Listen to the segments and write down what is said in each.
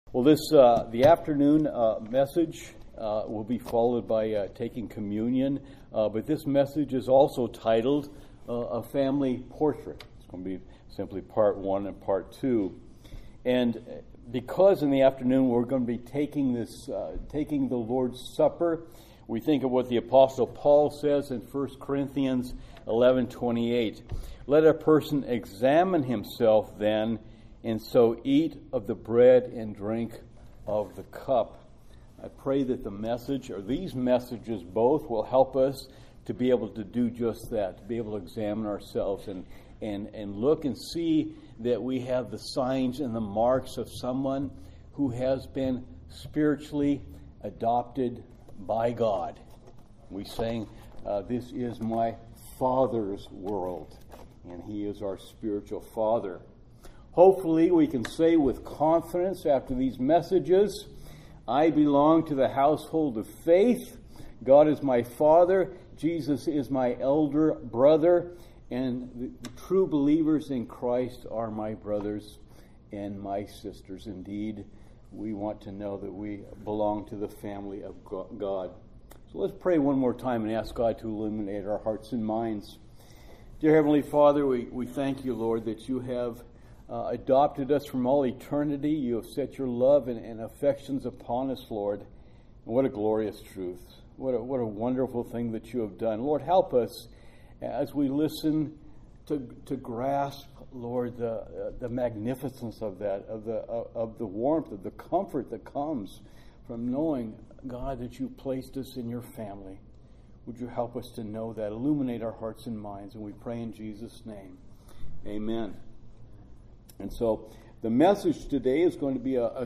Well, the afternoon message will be followed by taking communion, but this message is also titled A Family Portrait. It's going to be simply part 1 and part 2. And because in the afternoon we're going to be taking the Lord's Supper, we think of what the Apostle Paul says in 1 Corinthians 11:28. Let a person examine himself then, and so eat of the bread and drink of the cup. I pray that the message, or these messages both, will help us to be able to do just that, to be able to examine ourselves and look and see that we have the signs and the marks of someone who has been spiritually adopted by God. We sang, this is my Father's world, and He is our spiritual Father. Hopefully we can say with confidence after these messages, I belong to the household of faith. God is my Father. Jesus is my elder brother. And the true believers in Christ are my brothers and my sisters. Indeed, we want to know that we belong to the family of God. So let's pray one more time and ask God to illuminate our hearts and minds. Dear Heavenly Father, we thank you, Lord, that you have adopted us from all eternity. You have set your love and affections upon us, Lord. And what a glorious truth. What a wonderful thing that you have done. Lord, help us as we listen to grasp, Lord, the magnificence of that, of the warmth, of the comfort that comes from knowing, God, that you placed us in your family. Would you help us to know that? Illuminate our hearts and minds, and we pray in Jesus' name. Amen. And so the message today is going to be a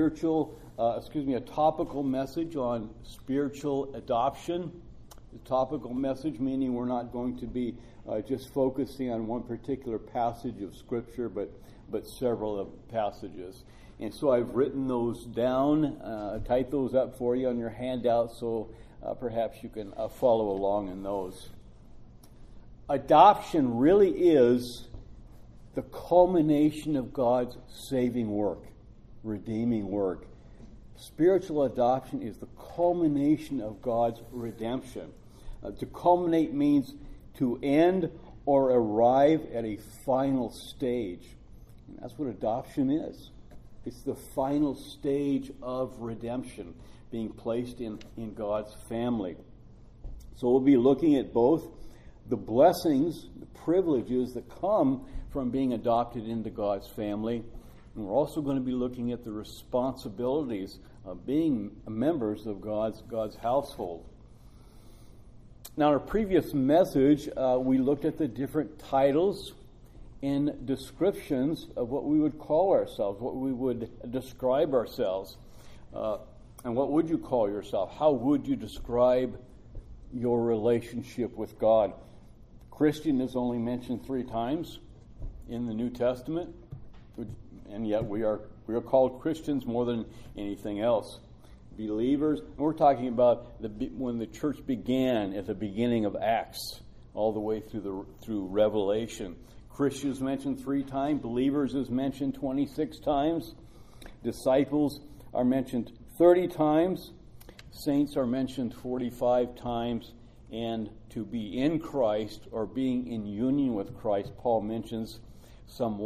topical message on spiritual adoption. A topical message, meaning we're not going to be just focusing on one particular passage of Scripture, but several of passages. And so I've written those down, typed those up for you on your handout, so perhaps you can follow along in those. Adoption really is the culmination of God's saving work, redeeming work. Spiritual adoption is the culmination of God's redemption. To culminate means to end or arrive at a final stage. And that's what adoption is. It's the final stage of redemption, being placed in God's family. So we'll be looking at both the blessings, the privileges that come from being adopted into God's family. And we're also going to be looking at the responsibilities of being members of God's household. Now, in our previous message, we looked at the different titles and descriptions of what we would call ourselves, what we would describe ourselves. And what would you call yourself? How would you describe your relationship with God? Christian is only mentioned 3 times in the New Testament, and yet we are called Christians more than anything else. Believers, and we're talking about when the church began at the beginning of Acts, all the way through Revelation. Christians mentioned 3 times, believers is mentioned 26 times, disciples are mentioned 30 times, saints are mentioned 45 times, and to be in Christ or being in union with Christ, Paul mentions some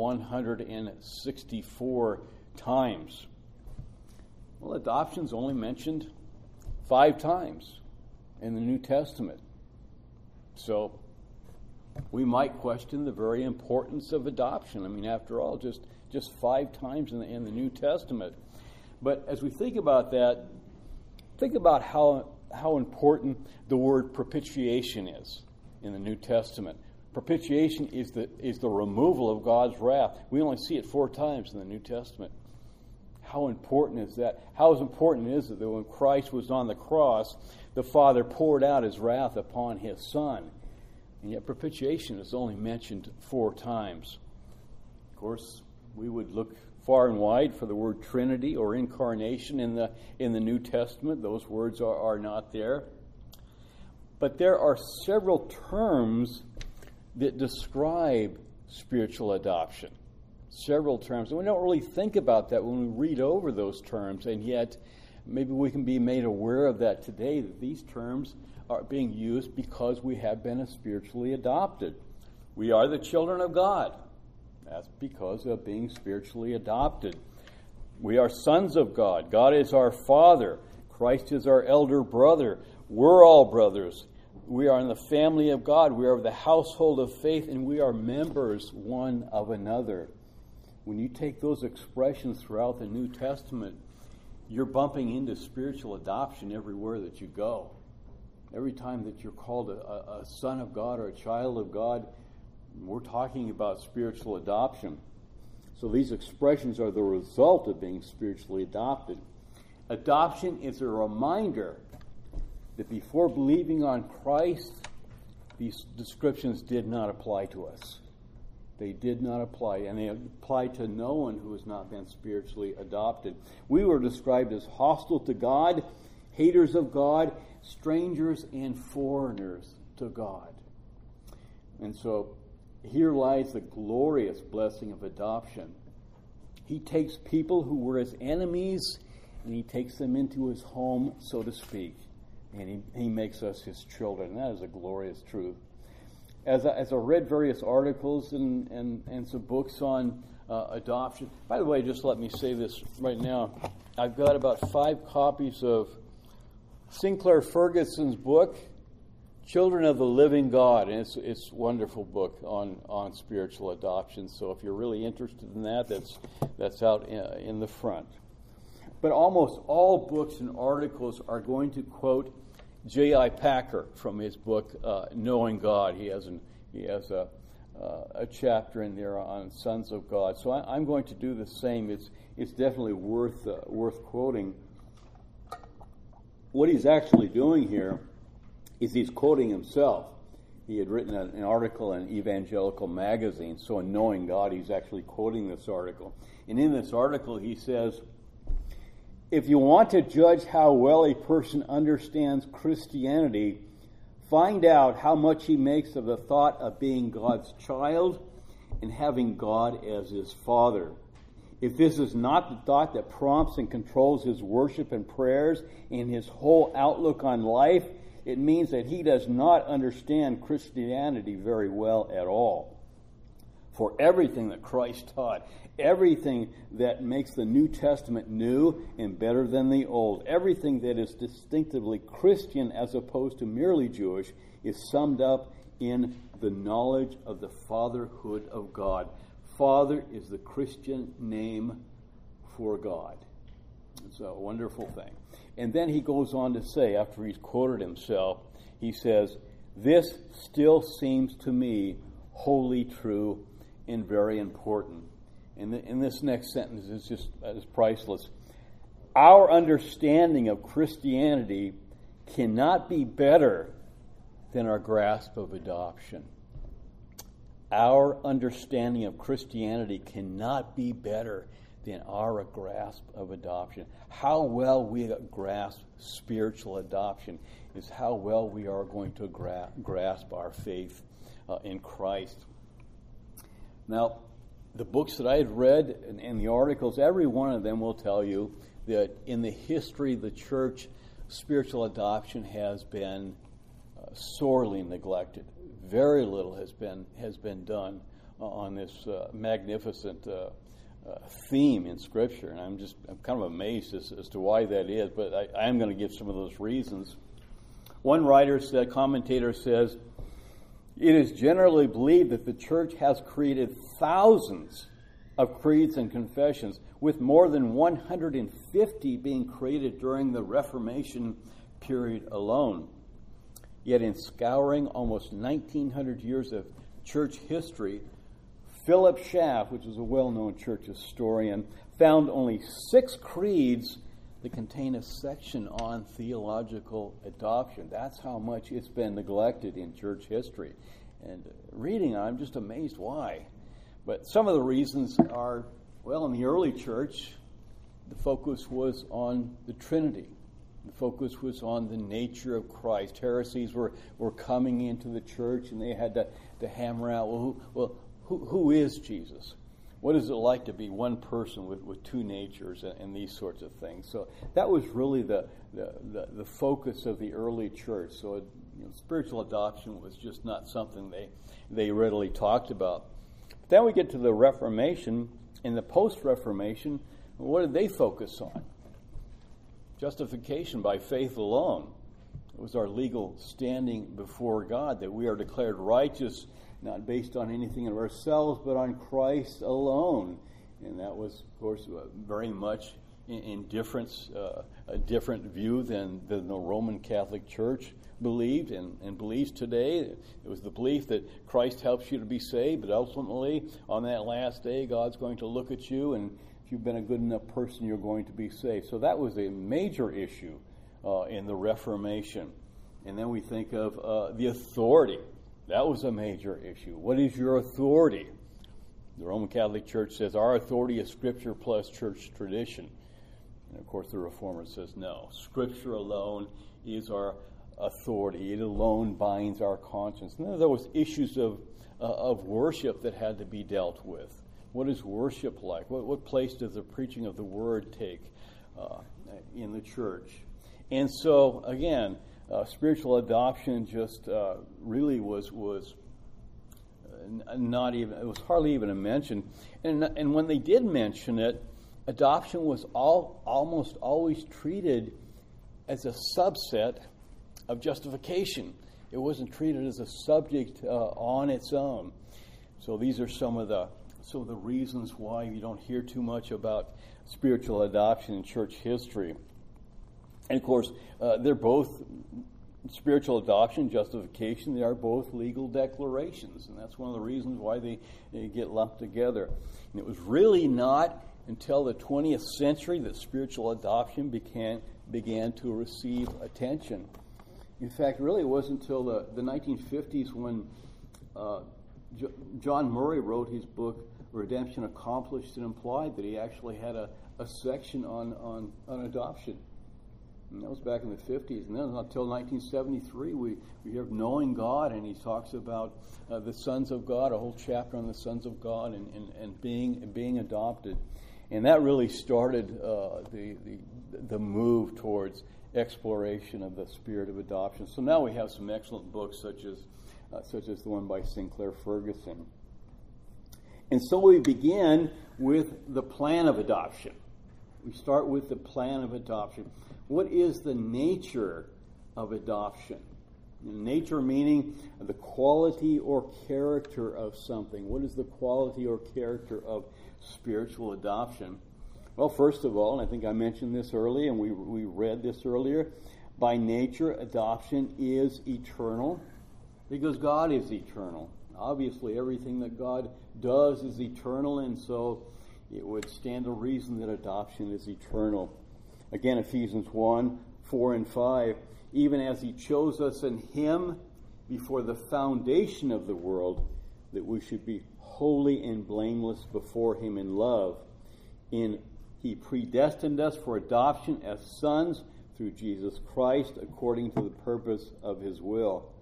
164 times. Well, adoption's only mentioned 5 times in the New Testament. So we might question the very importance of adoption. I mean, after all, just 5 times in the New Testament. But as we think about that, think about how important the word propitiation is in the New Testament. Propitiation is the removal of God's wrath. We only see it 4 times in the New Testament. How important is that? How important is it that when Christ was on the cross, the Father poured out His wrath upon His Son? And yet propitiation is only mentioned 4 times. Of course, we would look far and wide for the word Trinity or incarnation in the New Testament. Those words are not there. But there are several terms that describe spiritual adoption. several terms. And we don't really think about that when we read over those terms, and yet maybe we can be made aware of that today, that these terms are being used because we have been spiritually adopted. We are the children of God. That's because of being spiritually adopted. We are sons of God. God is our Father. Christ is our elder brother. We're all brothers. We are in the family of God. We are of the household of faith, and we are members one of another. When you take those expressions throughout the New Testament, you're bumping into spiritual adoption everywhere that you go. Every time that you're called a son of God or a child of God, we're talking about spiritual adoption. So these expressions are the result of being spiritually adopted. Adoption is a reminder that before believing on Christ, these descriptions did not apply to us. They did not apply, and they apply to no one who has not been spiritually adopted. We were described as hostile to God, haters of God, strangers and foreigners to God. And so here lies the glorious blessing of adoption. He takes people who were his enemies and he takes them into his home, so to speak. And he makes us his children. That is a glorious truth. As I read various articles and some books on adoption, by the way, just let me say this right now. I've got about 5 copies of Sinclair Ferguson's book, Children of the Living God. And it's a wonderful book on spiritual adoption. So if you're really interested in that, that's out in the front. But almost all books and articles are going to quote J.I. Packer from his book, Knowing God. He has a chapter in there on sons of God. So I'm going to do the same. It's definitely worth quoting. What he's actually doing here is he's quoting himself. He had written an article in Evangelical Magazine. So in Knowing God, he's actually quoting this article. And in this article, he says, if you want to judge how well a person understands Christianity, find out how much he makes of the thought of being God's child and having God as his Father. If this is not the thought that prompts and controls his worship and prayers and his whole outlook on life, it means that he does not understand Christianity very well at all. For everything that Christ taught, everything that makes the New Testament new and better than the Old, everything that is distinctively Christian as opposed to merely Jewish, is summed up in the knowledge of the fatherhood of God. Father is the Christian name for God. It's a wonderful thing. And then he goes on to say, after he's quoted himself, he says, this still seems to me wholly true and very important. And this next sentence is priceless. Our understanding of Christianity cannot be better than our grasp of adoption. Our understanding of Christianity cannot be better than our grasp of adoption. How well we grasp spiritual adoption is how well we are going to grasp our faith in Christ. Now, the books that I had read and the articles, every one of them will tell you that in the history of the church, spiritual adoption has been sorely neglected. Very little has been done on this magnificent theme in Scripture, and I'm kind of amazed as to why that is. But I am going to give some of those reasons. One commentator says, it is generally believed that the church has created thousands of creeds and confessions, with more than 150 being created during the Reformation period alone. Yet in scouring almost 1,900 years of church history, Philip Schaff, which is a well-known church historian, found only 6 creeds that contain a section on theological adoption. That's how much it's been neglected in church history. And reading, I'm just amazed why. But some of the reasons are, well, in the early church, the focus was on the Trinity. The focus was on the nature of Christ. Heresies were coming into the church, and they had to hammer out, who is Jesus? What is it like to be one person with two natures and these sorts of things? So that was really the focus of the early church. So spiritual adoption was just not something they readily talked about. But then we get to the Reformation. In the post-Reformation, what did they focus on? Justification by faith alone. It was our legal standing before God, that we are declared righteous, not based on anything of ourselves, but on Christ alone. And that was, of course, very much in difference, a different view than the Roman Catholic Church believed and believes today. It was the belief that Christ helps you to be saved, but ultimately, on that last day, God's going to look at you, and if you've been a good enough person, you're going to be saved. So that was a major issue in the Reformation. And then we think of the authority. That was a major issue. What is your authority? The Roman Catholic Church says our authority is Scripture plus church tradition. And of course the Reformer says no. Scripture alone is our authority. It alone binds our conscience. And then there was issues of worship that had to be dealt with. What is worship like? What place does the preaching of the Word take in the church? And so, again, spiritual adoption just really was not even, it was hardly even a mention. And when they did mention it, adoption was almost always treated as a subset of justification. It wasn't treated as a subject on its own. So these are some of the reasons why you don't hear too much about spiritual adoption in church history. And of course, they're both spiritual adoption, justification. They are both legal declarations, and that's one of the reasons why they get lumped together. And it was really not until the 20th century that spiritual adoption began to receive attention. In fact, really, it wasn't until the 1950s when John Murray wrote his book Redemption Accomplished and Implied that he actually had a section on adoption. And that was back in the 50s. And then until 1973, we hear of knowing God, and he talks about the sons of God, a whole chapter on the sons of God and being adopted. And that really started the move towards exploration of the spirit of adoption. So now we have some excellent books such as the one by Sinclair Ferguson. And so we begin with the plan of adoption. We start with the plan of adoption. What is the nature of adoption? Nature meaning the quality or character of something. What is the quality or character of spiritual adoption? Well, first of all, and I think I mentioned this earlier, and we read this earlier, by nature, adoption is eternal because God is eternal. Obviously, everything that God does is eternal, and so it would stand to reason that adoption is eternal. Again, Ephesians 1:4-5, even as he chose us in him before the foundation of the world, that we should be holy and blameless before him in love. He predestined us for adoption as sons through Jesus Christ, according to the purpose of his will.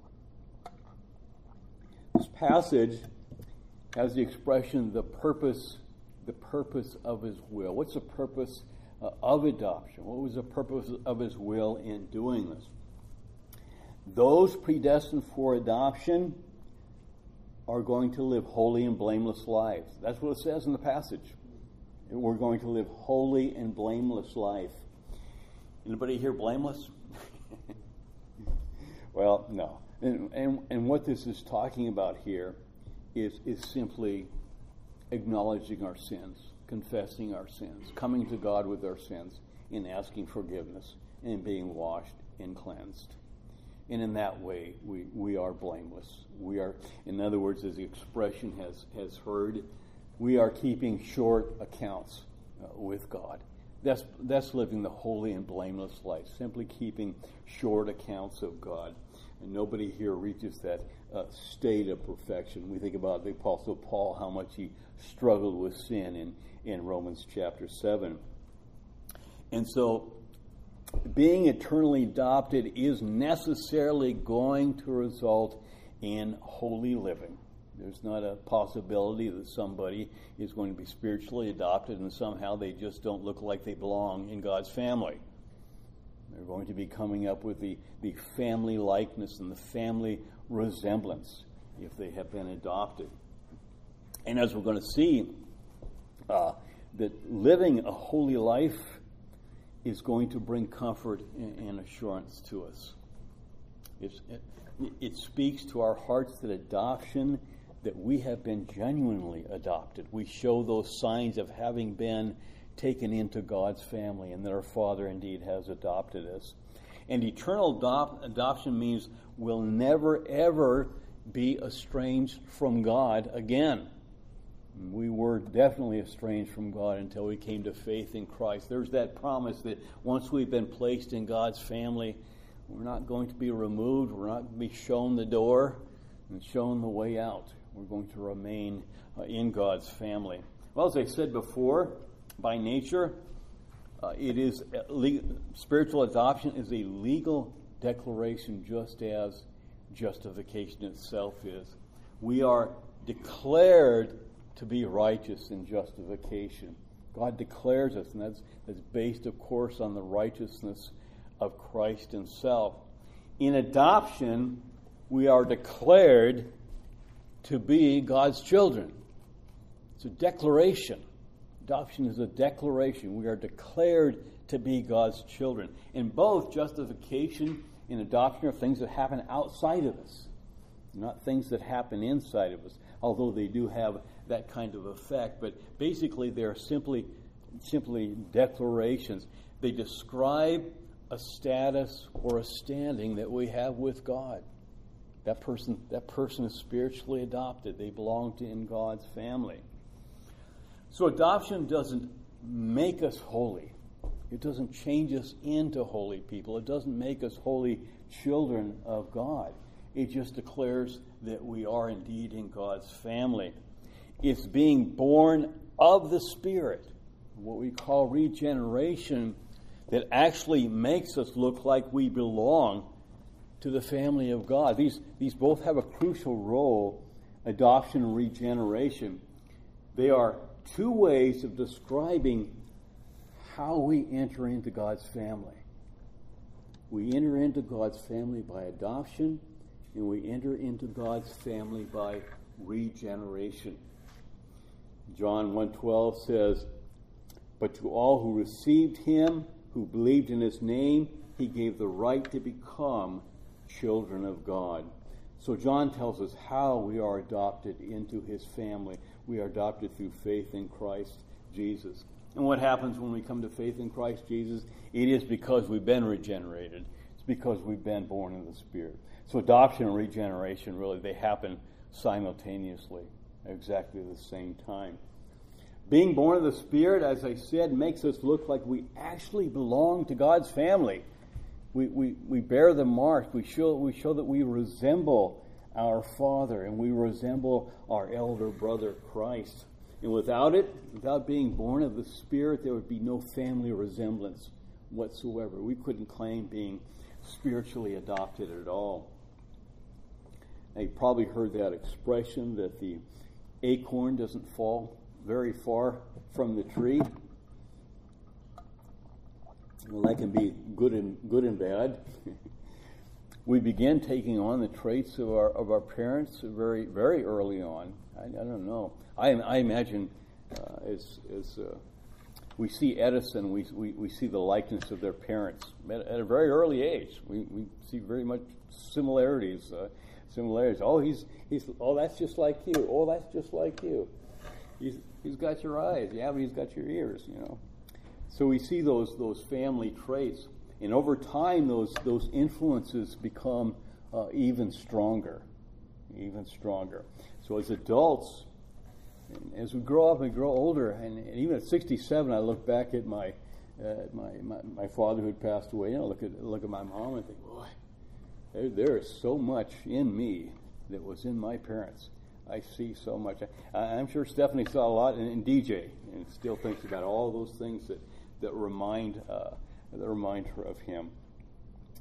This passage has the expression, the purpose of his will. What's the purpose of adoption? What was the purpose of his will in doing this? Those predestined for adoption are going to live holy and blameless lives. That's what it says in the passage. We're going to live holy and blameless life. Anybody here blameless? Well, no. And what this is talking about here is simply acknowledging our sins, confessing our sins, coming to God with our sins, and asking forgiveness, and being washed and cleansed. And in that way, we are blameless. We are, in other words, as the expression has heard, we are keeping short accounts with God. That's living the holy and blameless life, simply keeping short accounts of God. And nobody here reaches that state of perfection. We think about the Apostle Paul, how much he struggled with sin in Romans chapter 7. And so being eternally adopted is necessarily going to result in holy living. There's not a possibility that somebody is going to be spiritually adopted and somehow they just don't look like they belong in God's family. They're going to be coming up with the family likeness and the family resemblance if they have been adopted. And as we're going to see, that living a holy life is going to bring comfort and assurance to us. It speaks to our hearts that adoption, that we have been genuinely adopted. We show those signs of having been taken into God's family and that our Father indeed has adopted us. And eternal adoption means we'll never, ever be estranged from God again. We were definitely estranged from God until we came to faith in Christ. There's that promise that once we've been placed in God's family, we're not going to be removed. We're not going to be shown the door and shown the way out. We're going to remain in God's family. Well, as I said before, by nature, spiritual adoption is a legal declaration, just as justification itself is. We are declared to be righteous in justification. God declares us, and that's based, of course, on the righteousness of Christ himself. In adoption, we are declared to be God's children. It's a declaration. Adoption is a declaration. We are declared to be God's children. And both justification and adoption are things that happen outside of us, not things that happen inside of us, although they do have that kind of effect. But basically, they're simply declarations. They describe a status or a standing that we have with God. That person is spiritually adopted. They belong in God's family. So adoption doesn't make us holy. It doesn't change us into holy people. It doesn't make us holy children of God. It just declares that we are indeed in God's family. It's being born of the Spirit, what we call regeneration, that actually makes us look like we belong to the family of God. These both have a crucial role, adoption and regeneration. They are two ways of describing how we enter into God's family. We enter into God's family by adoption, and we enter into God's family by regeneration. John 1:12 says, "But to all who received him, who believed in his name, he gave the right to become children of God." So John tells us how we are adopted into his family. We are adopted through faith in Christ Jesus. And what happens when we come to faith in Christ Jesus? It is because we've been regenerated. It's because we've been born in the Spirit. So adoption and regeneration, really, they happen simultaneously, at exactly the same time. Being born of the Spirit, as I said, makes us look like we actually belong to God's family. We bear the mark. We show that we resemble our Father and we resemble our elder brother Christ. And without being born of the Spirit, there would be no family resemblance whatsoever. We couldn't claim being spiritually adopted at all. Now, you probably heard that expression that the acorn doesn't fall very far from the tree. Well, that can be good and bad. We begin taking on the traits of our parents very, very early on. I don't know. I imagine as we see Edison, we see the likeness of their parents at a very early age. We see very much similarities. Oh, he's that's just like you. Oh, that's just like you. He's got your eyes. Yeah, but he's got your ears. So we see those family traits, and over time, those influences become even stronger. So as adults, as we grow up and grow older, and even at 67, I look back at my father who had passed away. Look at my mom and think, boy, there is so much in me that was in my parents. I see so much. I'm sure Stephanie saw a lot in DJ, and still thinks about all those things that remind her of him.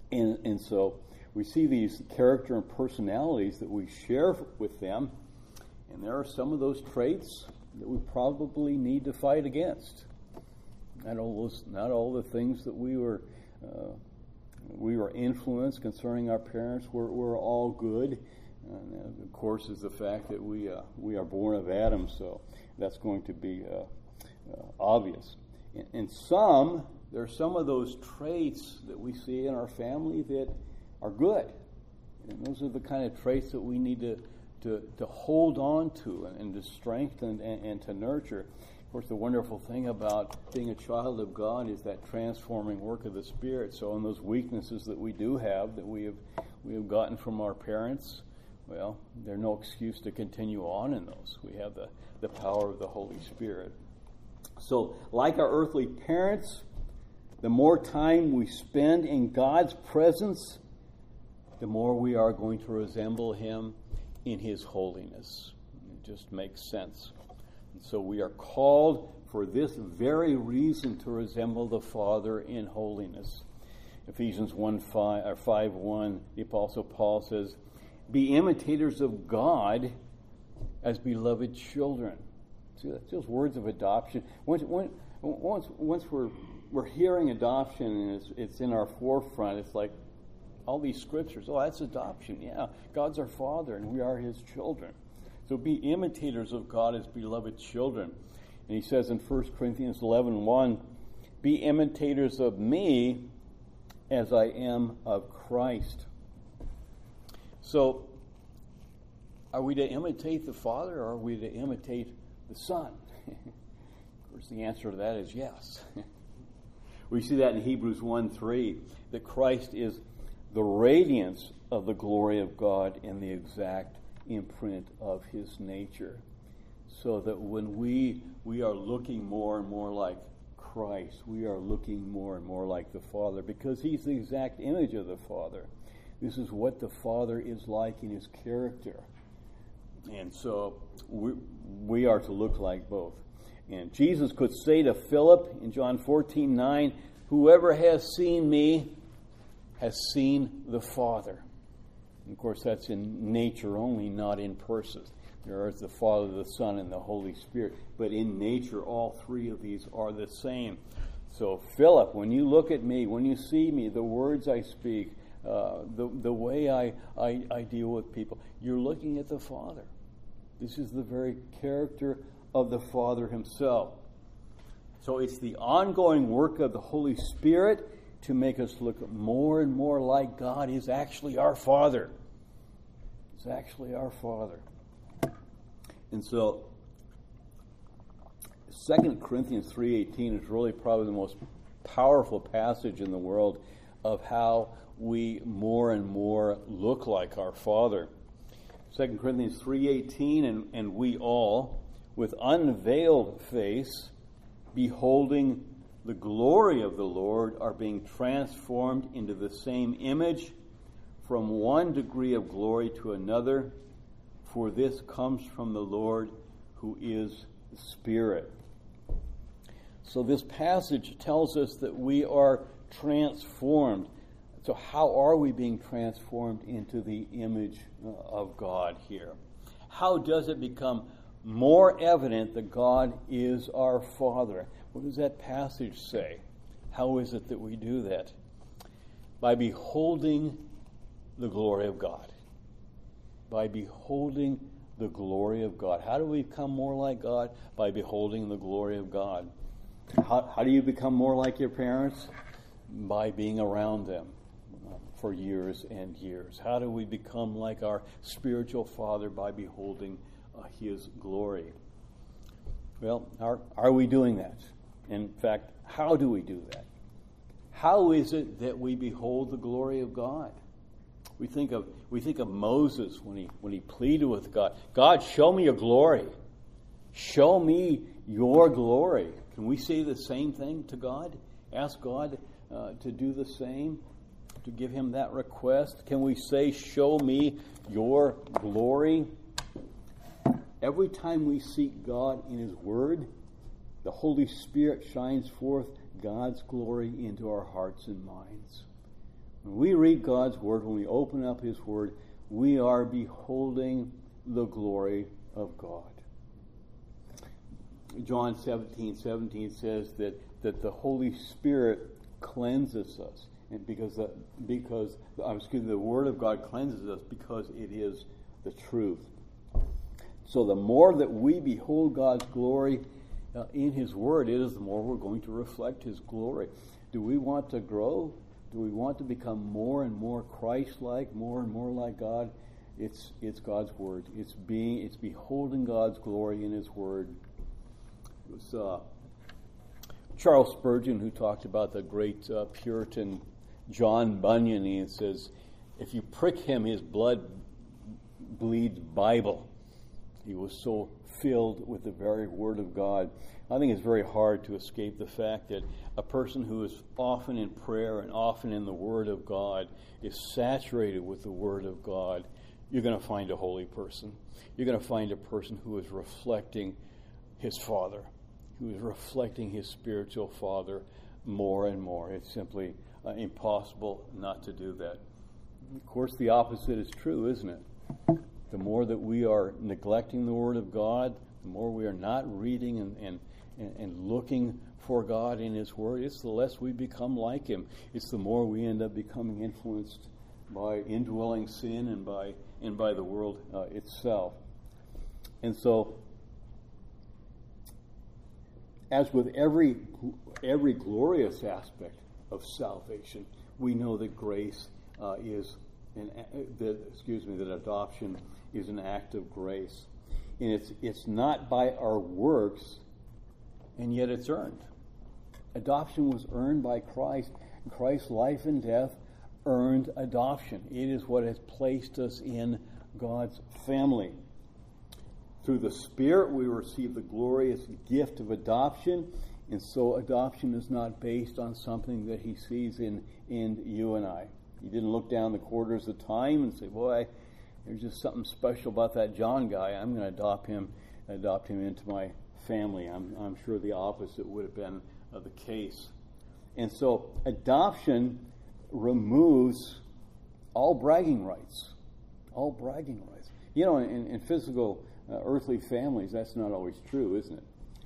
And so we see these character and personalities that we share with them, And there are some of those traits that we probably need to fight against. Not all the things that we were influenced concerning our parents were all good. And of course, is the fact that we are born of Adam, so that's going to be obvious. And there are some of those traits that we see in our family that are good. And those are the kind of traits that we need to hold on to and to strengthen and to nurture. Of course, the wonderful thing about being a child of God is that transforming work of the Spirit. So in those weaknesses that we do have, that we have gotten from our parents, well, there's no excuse to continue on in those. We have the power of the Holy Spirit. So, like our earthly parents, the more time we spend in God's presence, the more we are going to resemble Him in His holiness. It just makes sense. And so we are called for this very reason to resemble the Father in holiness. Ephesians 5:1, the Apostle Paul says, "Be imitators of God as beloved children." See, that's just words of adoption. Once we're hearing adoption and it's in our forefront, it's like all these scriptures. Oh, that's adoption. Yeah, God's our Father and we are His children. So be imitators of God as beloved children. And he says in 1 Corinthians 11:1, "Be imitators of me as I am of Christ." So, are we to imitate the Father or are we to imitate the Son? Of course, the answer to that is yes. We see that in Hebrews 1:3, that Christ is the radiance of the glory of God and the exact imprint of His nature. So that when we are looking more and more like Christ, we are looking more and more like the Father, because He's the exact image of the Father. This is what the Father is like in His character. And so we are to look like both. And Jesus could say to Philip in John 14:9, "Whoever has seen me has seen the Father." And of course, that's in nature only, not in person. There is the Father, the Son, and the Holy Spirit. But in nature, all three of these are the same. So, Philip, when you look at me, when you see me, the words I speak, the way I deal with people, you're looking at the Father. This is the very character of the Father Himself. So it's the ongoing work of the Holy Spirit to make us look more and more like God is actually our Father. It's actually our Father. And so 2 Corinthians 3:18 is really probably the most powerful passage in the world of how we more and more look like our Father. 2 Corinthians 3:18, and we all, with unveiled face, beholding the glory of the Lord, are being transformed into the same image from one degree of glory to another, for this comes from the Lord who is the Spirit. So this passage tells us that we are transformed. So how are we being transformed into the image of God here? How does it become more evident that God is our Father? What does that passage say? How is it that we do that? By beholding the glory of God. By beholding the glory of God. How do we become more like God? By beholding the glory of God. How do you become more like your parents? By being around them for years and years. How do we become like our spiritual Father? By beholding His glory. Well, are we doing that? In fact, how do we do that? How is it that we behold the glory of God? We think of Moses when he pleaded with God. God, show me your glory. Show me your glory. Can we say the same thing to God? Ask God to do the same, to give Him that request? Can we say, show me your glory? Every time we seek God in His Word, the Holy Spirit shines forth God's glory into our hearts and minds. When we read God's Word, when we open up His Word, we are beholding the glory of God. John 17:17 says that the Holy Spirit cleanses us, and because the Word of God cleanses us because it is the truth. So the more that we behold God's glory in His Word, it is the more we're going to reflect His glory. Do we want to grow? Do we want to become more and more Christ-like, more and more like God? It's God's Word. It's beholding God's glory in His Word. It was Charles Spurgeon who talked about the great Puritan John Bunyan. He says, if you prick him, his blood bleeds Bible. He was so filled with the very Word of God. I think it's very hard to escape the fact that a person who is often in prayer and often in the Word of God is saturated with the Word of God. You're going to find a holy person. You're going to find a person who is reflecting his Father, who is reflecting his spiritual Father more and more. It's simply impossible not to do that. Of course, the opposite is true, isn't it? The more that we are neglecting the Word of God, the more we are not reading and looking for God in His Word, it's the less we become like Him. It's the more we end up becoming influenced by indwelling sin and by the world itself. And so, as with every glorious aspect of salvation, we know that grace that adoption is an act of grace. And it's not by our works, and yet it's earned. Adoption was earned by Christ. Christ's life and death earned adoption. It is what has placed us in God's family. Through the Spirit, we receive the glorious gift of adoption, and so adoption is not based on something that He sees in you and I. He didn't look down the quarters of time and say, boy, there's just something special about that John guy. I'm going to adopt him into my family. I'm sure the opposite would have been the case. And so adoption removes all bragging rights. All bragging rights. You know, in physical earthly families, that's not always true, isn't it?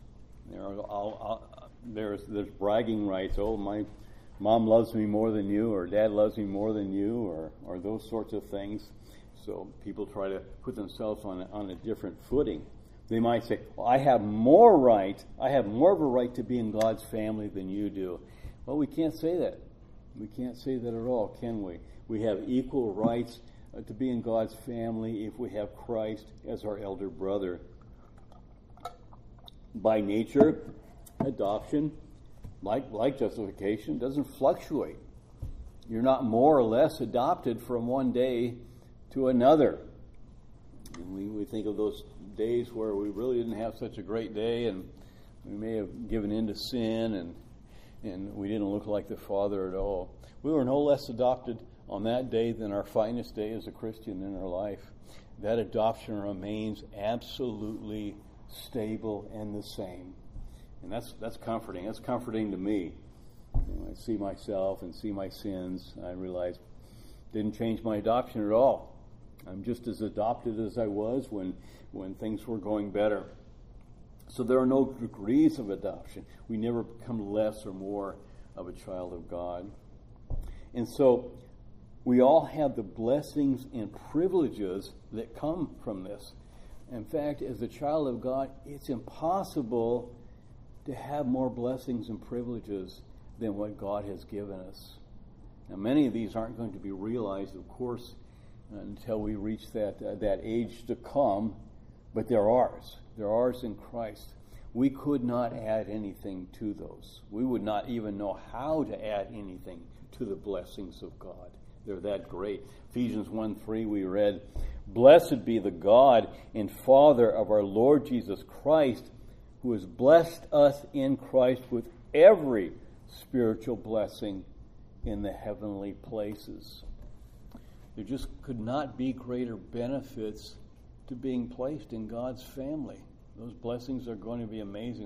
There's bragging rights. Oh, my mom loves me more than you, or dad loves me more than you, or those sorts of things. So people try to put themselves on a different footing. They might say, well, I have more of a right to be in God's family than you do. Well, we can't say that. We can't say that at all, can we? We have equal rights to be in God's family if we have Christ as our elder brother. By nature, adoption, like justification, doesn't fluctuate. You're not more or less adopted from one day to another. And we think of those days where we really didn't have such a great day, and we may have given in to sin, and we didn't look like the Father at all. We were no less adopted on that day than our finest day as a Christian in our life. That adoption remains absolutely stable and the same. And that's comforting. That's comforting to me. When I see myself and see my sins, I realize it didn't change my adoption at all. I'm just as adopted as I was when things were going better. So there are no degrees of adoption. We never become less or more of a child of God. And so we all have the blessings and privileges that come from this. In fact, as a child of God, it's impossible to have more blessings and privileges than what God has given us. Now, many of these aren't going to be realized, of course, until we reach that age to come, but they're ours. They're ours in Christ. We could not add anything to those. We would not even know how to add anything to the blessings of God. They're that great. Ephesians 1:3 we read, "Blessed be the God and Father of our Lord Jesus Christ, who has blessed us in Christ with every spiritual blessing in the heavenly places." There just could not be greater benefits to being placed in God's family. Those blessings are going to be amazing.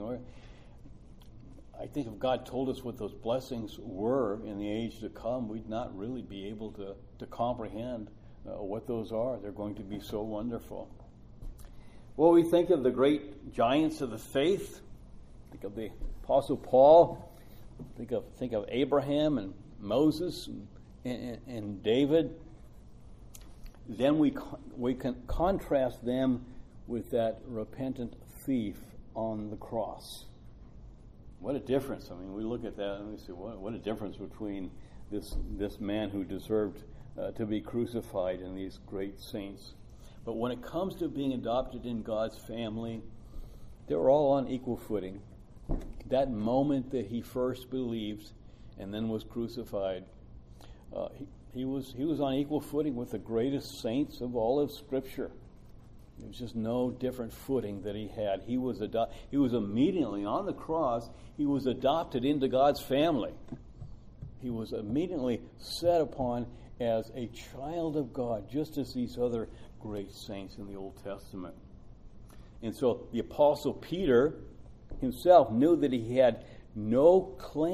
I think if God told us what those blessings were in the age to come, we'd not really be able to comprehend what those are. They're going to be so wonderful. Well, we think of the great giants of the faith. Think of the Apostle Paul. Think of Abraham and Moses and David. Then we can contrast them with that repentant thief on the cross. What a difference. I mean, we look at that and we say, what a difference between this man who deserved to be crucified and these great saints. But when it comes to being adopted in God's family, they were all on equal footing. That moment that he first believed and then was crucified, he was on equal footing with the greatest saints of all of Scripture. There was just no different footing that he had. He was immediately on the cross. He was adopted into God's family. He was immediately set upon as a child of God, just as these other great saints in the Old Testament. And so the Apostle Peter himself knew that he had no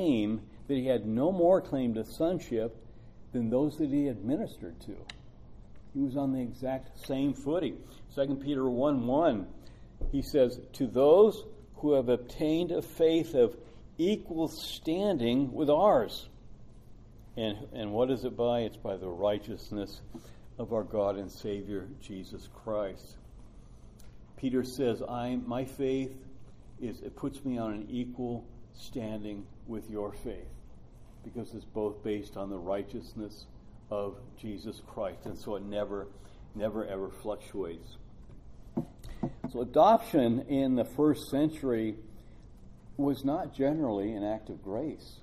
more claim to sonship than those that he had ministered to. He was on the exact same footing. 2 Peter 1:1, he says, "To those who have obtained a faith of equal standing with ours." And what is it by? It's by the righteousness of our God and Savior, Jesus Christ. Peter says, my faith it puts me on an equal standing with your faith, because it's both based on the righteousness of Jesus Christ, and so it never ever fluctuates. So adoption in the first century was not generally an act of grace.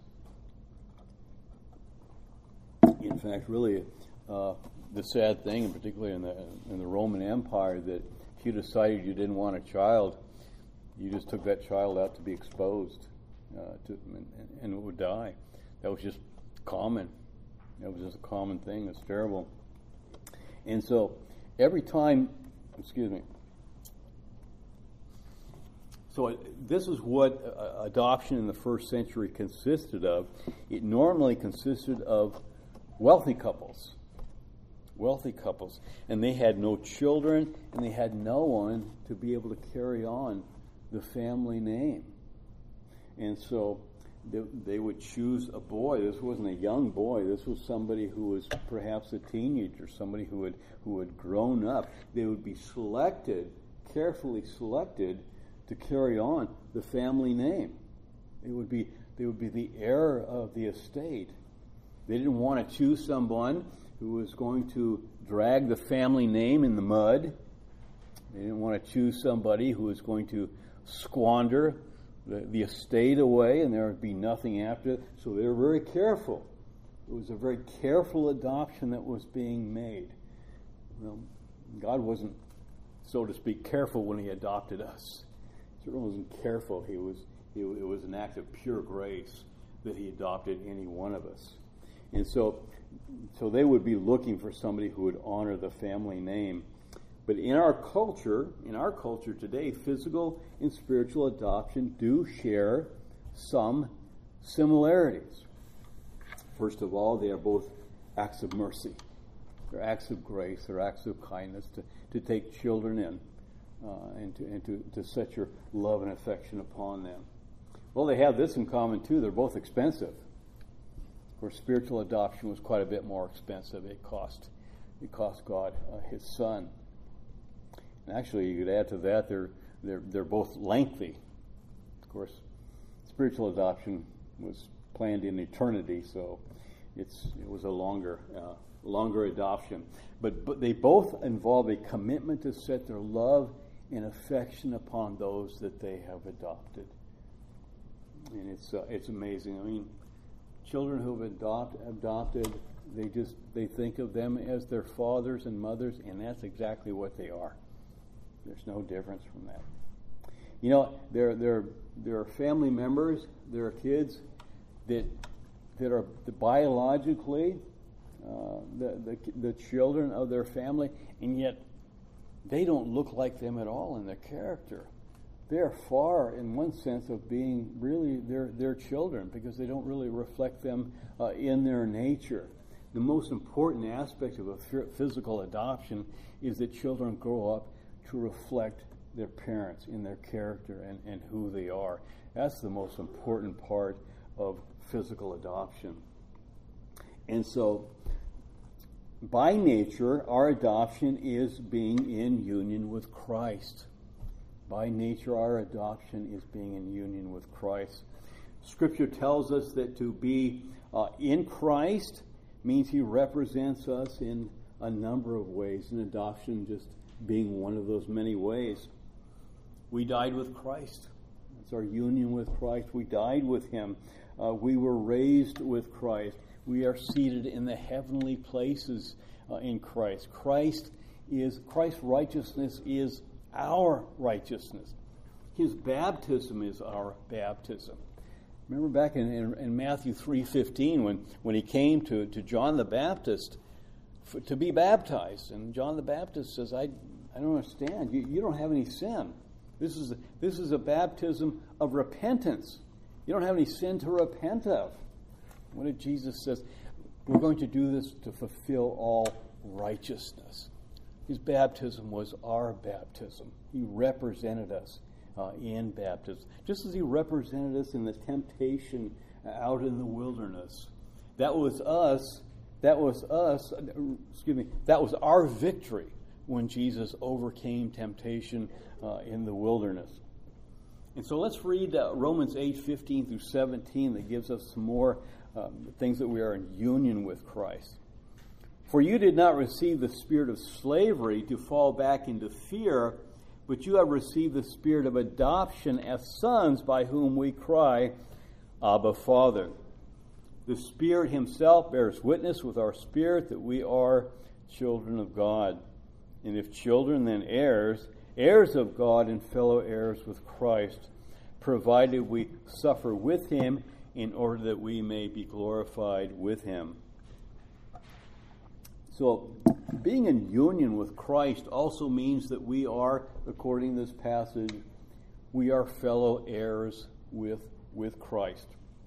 In fact, really, the sad thing, and particularly in the Roman Empire, that if you decided you didn't want a child, you just took that child out to be exposed, and it would die. That was just common. That was just a common thing. It's terrible. And so every time, So this is what adoption in the first century consisted of. It normally consisted of wealthy couples, and they had no children, and they had no one to be able to carry on the family name. And so they would choose a boy. This wasn't a young boy. This was somebody who was perhaps a teenager, somebody who had grown up. They would be carefully selected to carry on the family name. They would be the heir of the estate. They didn't want to choose someone who was going to drag the family name in the mud. They didn't want to choose somebody who was going to squander the estate away and there would be nothing after it. So they were very careful. It was a very careful adoption that was being made. Well, God wasn't, so to speak, careful when he adopted us. He wasn't careful. It was an act of pure grace that he adopted any one of us. And so they would be looking for somebody who would honor the family name. But in our culture today, physical and spiritual adoption do share some similarities. First of all, they are both acts of mercy. They're acts of grace. They're acts of kindness to take children in and to set your love and affection upon them. Well, they have this in common too. They're both expensive. Of course, spiritual adoption was quite a bit more expensive. It cost God his Son. And actually, you could add to that, they're both lengthy. Of course, spiritual adoption was planned in eternity, so it was a longer adoption. But they both involve a commitment to set their love and affection upon those that they have adopted. And it's amazing. I mean, children who have adopted, they think of them as their fathers and mothers, and that's exactly what they are. There's no difference from that. You know, there are family members, there are kids that are biologically the children of their family, and yet they don't look like them at all in their character. They're far, in one sense, of being really their children, because they don't really reflect them in their nature. The most important aspect of a physical adoption is that children grow up to reflect their parents in their character and who they are. That's the most important part of physical adoption. And so, by nature, our adoption is being in union with Christ. By nature, our adoption is being in union with Christ. Scripture tells us that to be in Christ means he represents us in a number of ways, and adoption just being one of those many ways. We died with Christ. That's our union with Christ. We died with him. We were raised with Christ. We are seated in the heavenly places in Christ. Christ's righteousness is our righteousness. His baptism is our baptism. Remember back in Matthew 3:15 when he came to John the Baptist to be baptized, and John the Baptist says, I don't understand. You don't have any sin. This is a baptism of repentance. You don't have any sin to repent of. What did Jesus say? We're going to do this to fulfill all righteousness. His baptism was our baptism. He represented us in baptism, just as he represented us in the temptation out in the wilderness. That was us. That was our victory when Jesus overcame temptation in the wilderness. And so let's read Romans 8:15 through 17 that gives us some more things that we are in union with Christ. For you did not receive the spirit of slavery to fall back into fear, but you have received the spirit of adoption as sons, by whom we cry, Abba, Father. The Spirit himself bears witness with our spirit that we are children of God. And if children, then heirs, heirs of God and fellow heirs with Christ, provided we suffer with him in order that we may be glorified with him. So, being in union with Christ also means that we are, according to this passage, we are fellow heirs with Christ.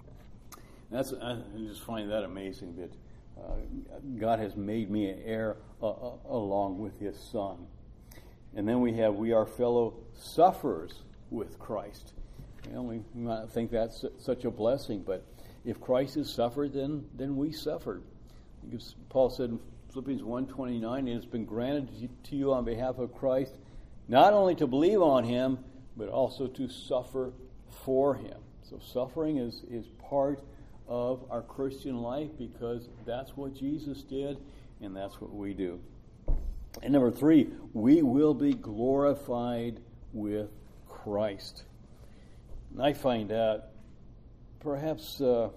I just find that amazing that God has made me an heir along with his Son. And then we are fellow sufferers with Christ. We might think that's such a blessing, but if Christ has suffered, then we suffered. Because Paul said in Philippians 1:29, it has been granted to you on behalf of Christ, not only to believe on him, but also to suffer for him. So suffering is part of our Christian life because that's what Jesus did, and that's what we do. And number 3, we will be glorified with Christ. And I find that perhaps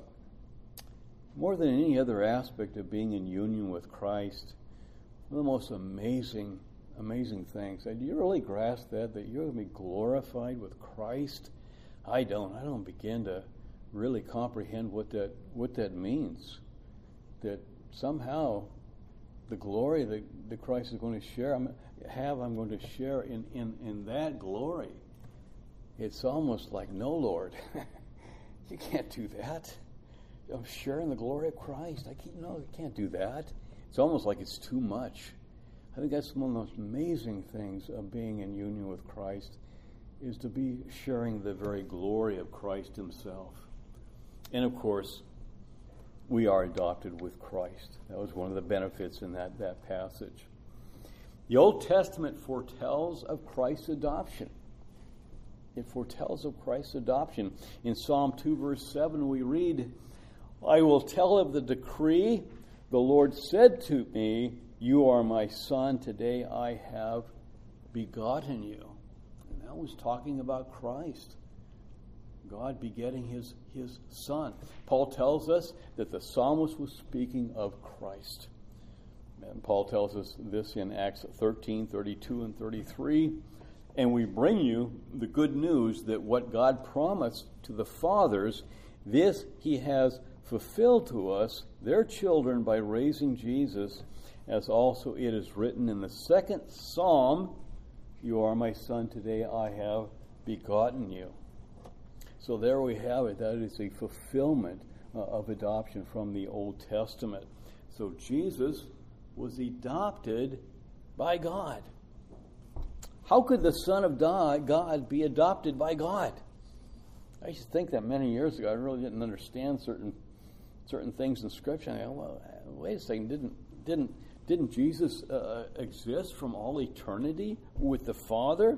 more than any other aspect of being in union with Christ, one of the most amazing things. Do you really grasp that you're going to be glorified with Christ? I don't begin to really comprehend what that means. That somehow the glory that Christ is going to share, I'm going to share in that glory. It's almost like, no, Lord, you can't do that. I'm sharing the glory of Christ. I can't do that. It's almost like it's too much. I think that's one of the most amazing things of being in union with Christ, is to be sharing the very glory of Christ himself. And of course, we are adopted with Christ. That was one of the benefits in that passage. The Old Testament foretells of Christ's adoption. It foretells of Christ's adoption. In Psalm 2, verse 7, we read, I will tell of the decree. The Lord said to me, you are my son. Today I have begotten you. And that was talking about Christ. God begetting his son. Paul tells us that the psalmist was speaking of Christ. And Paul tells us this in Acts 13, 32 and 33. And we bring you the good news that what God promised to the fathers, this he has fulfilled to us, their children, by raising Jesus, as also it is written in the second psalm, you are my son, today I have begotten you. So there we have it. That is a fulfillment of adoption from the Old Testament. So Jesus was adopted by God. How could the Son of God be adopted by God? I used to think that many years ago. I really didn't understand certain things in Scripture. I go, well, wait a second, didn't Jesus exist from all eternity with the Father?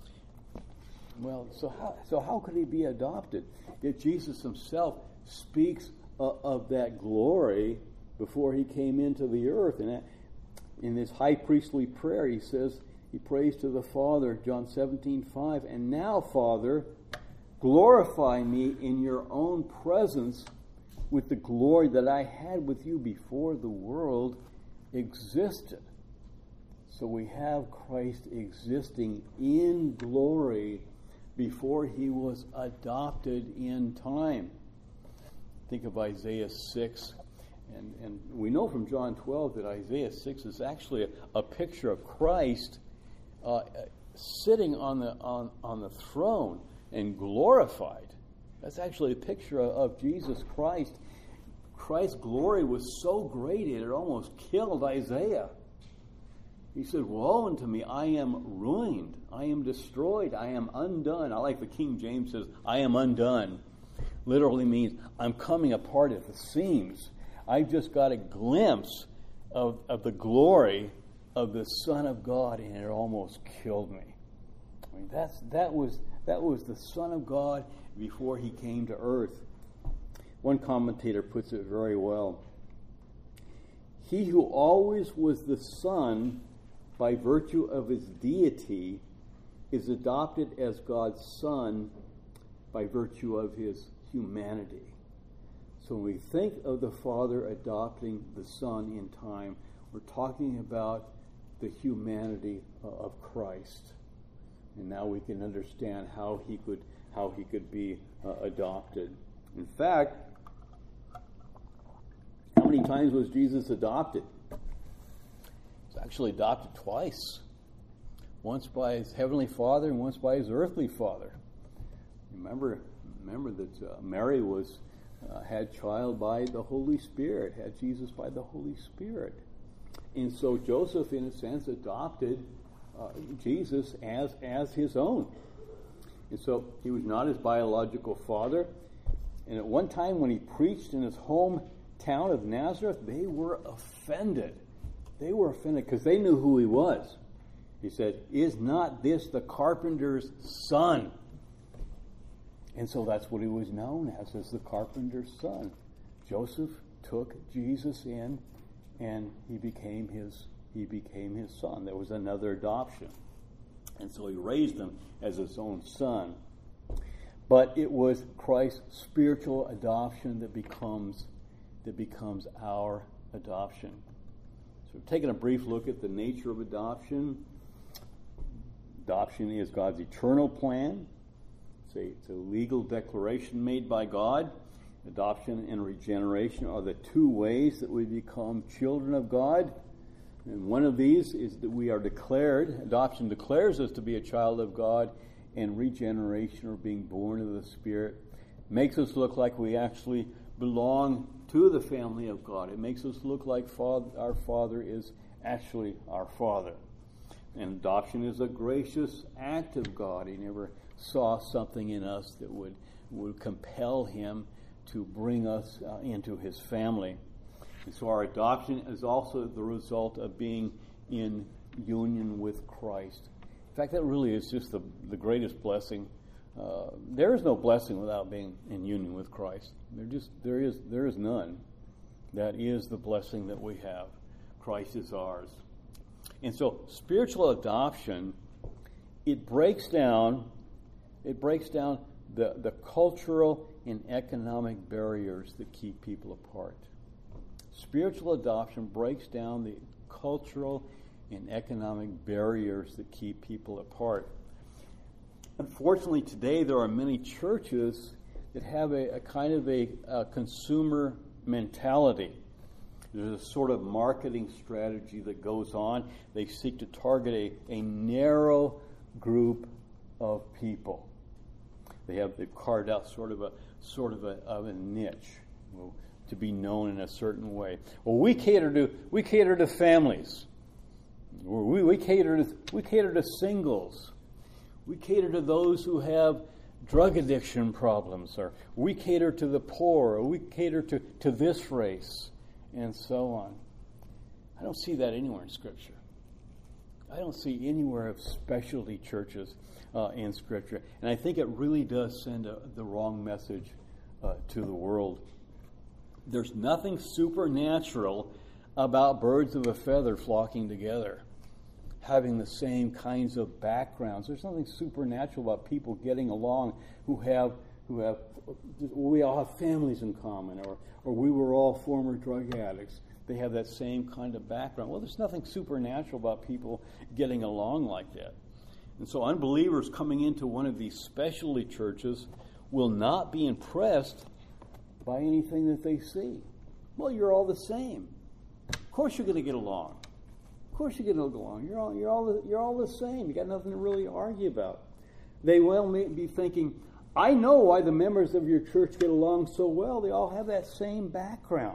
Well, so how could he be adopted? Yet Jesus himself speaks of that glory before he came into the earth. And in his high priestly prayer, he says, he prays to the Father, John 17:5, and now, Father, glorify me in your own presence with the glory that I had with you before the world existed. So we have Christ existing in glory before he was adopted in time. Think of Isaiah 6. And we know from John 12 that Isaiah 6 is actually a picture of Christ sitting on the throne and glorified. That's actually a picture of Jesus Christ. Christ's glory was so great it almost killed Isaiah. He said, woe unto me, I am ruined, I am destroyed, I am undone. I like the King James says, I am undone. Literally means I'm coming apart at the seams. I've just got a glimpse of the glory of the Son of God, and it almost killed me. I mean, that was the Son of God before he came to earth. One commentator puts it very well. He who always was the Son by virtue of his deity is adopted as God's Son by virtue of his humanity. So when we think of the Father adopting the Son in time, we're talking about the humanity of Christ. And now we can understand how he could be adopted. In fact, how many times was Jesus adopted? He was actually adopted twice. Once by his heavenly Father and once by his earthly father. Remember that Mary had child by the Holy Spirit, had Jesus by the Holy Spirit. And so Joseph, in a sense, adopted Jesus as his own. And so he was not his biological father. And at one time when he preached in his hometown of Nazareth, they were offended. They were offended because they knew who he was. He said, is not this the carpenter's son? And so that's what he was known as the carpenter's son. Joseph took Jesus in, and he became his son. There was another adoption. And so he raised him as his own son. But it was Christ's spiritual adoption that becomes our adoption. So we're taking a brief look at the nature of adoption. Adoption is God's eternal plan. It's a legal declaration made by God. Adoption and regeneration are the two ways that we become children of God. And one of these is that we are declared, adoption declares us to be a child of God, and regeneration, or being born of the Spirit, makes us look like we actually belong to the family of God. It makes us look like our Father is actually our Father. And adoption is a gracious act of God. He never saw something in us that would compel him to bring us into his family. And so our adoption is also the result of being in union with Christ. In fact, that really is just the greatest blessing. There is no blessing without being in union with Christ. There is none. That is the blessing that we have. Christ is ours. And so spiritual adoption, it breaks down the cultural and economic barriers that keep people apart. Spiritual adoption breaks down the cultural and economic barriers that keep people apart. Unfortunately, today there are many churches that have a kind of a consumer mentality. There's a sort of marketing strategy that goes on. They seek to target a narrow group of people. They've carved out sort of a niche, to be known in a certain way. Well, we cater to families. We cater to singles. We cater to those who have drug addiction problems, or we cater to the poor, or we cater to this race, and so on. I don't see that anywhere in Scripture. I don't see anywhere of specialty churches in Scripture. And I think it really does send the wrong message to the world. There's nothing supernatural about birds of a feather flocking together, having the same kinds of backgrounds. There's nothing supernatural about people getting along we all have families in common, or we were all former drug addicts. They have that same kind of background. Well, there's nothing supernatural about people getting along like that. And so unbelievers coming into one of these specialty churches will not be impressed by anything that they see. Well, you're all the same. Of course you're going to get along. Of course you're going to get along. You're all the same. You got nothing to really argue about. They will be thinking, I know why the members of your church get along so well. They all have that same background.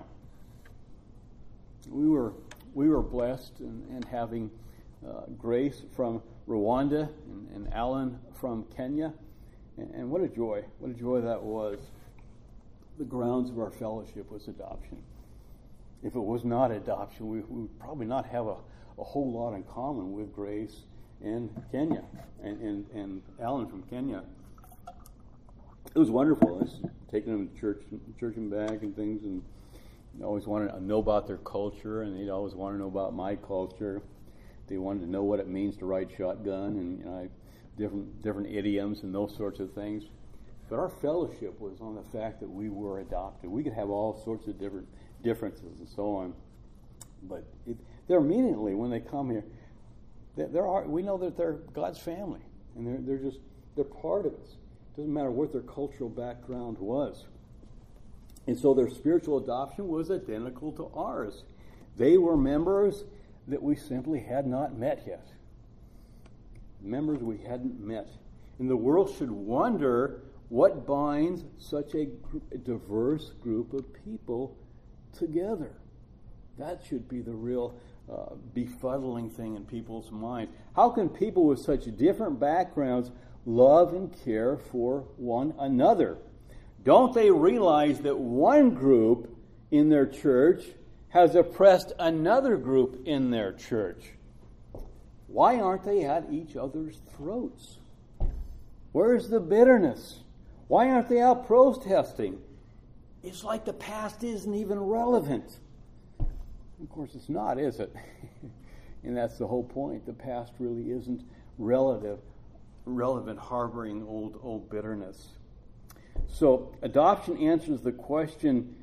We were blessed in having Grace from Rwanda and Alan from Kenya. And what a joy that was. The grounds of our fellowship was adoption. If it was not adoption, we would probably not have a whole lot in common with Grace and Kenya and Alan from Kenya. It was wonderful. I was taking them to church and back and things, and I always wanted to know about their culture, and they'd always want to know about my culture. They wanted to know what it means to ride shotgun, and different idioms and those sorts of things. But our fellowship was on the fact that we were adopted. We could have all sorts of different differences and so on, but they're immediately when they come here, we know that they're God's family, and they're part of us. It doesn't matter what their cultural background was. And so their spiritual adoption was identical to ours. They were members that we simply had not met yet. Members we hadn't met. And the world should wonder what binds such a diverse group of people together. That should be the real befuddling thing in people's minds. How can people with such different backgrounds love and care for one another? Don't they realize that one group in their church has oppressed another group in their church? Why aren't they at each other's throats? Where's the bitterness? Why aren't they out protesting? It's like the past isn't even relevant. Of course, it's not, is it? And that's the whole point. The past really isn't relevant, harboring old bitterness. So adoption answers those questions.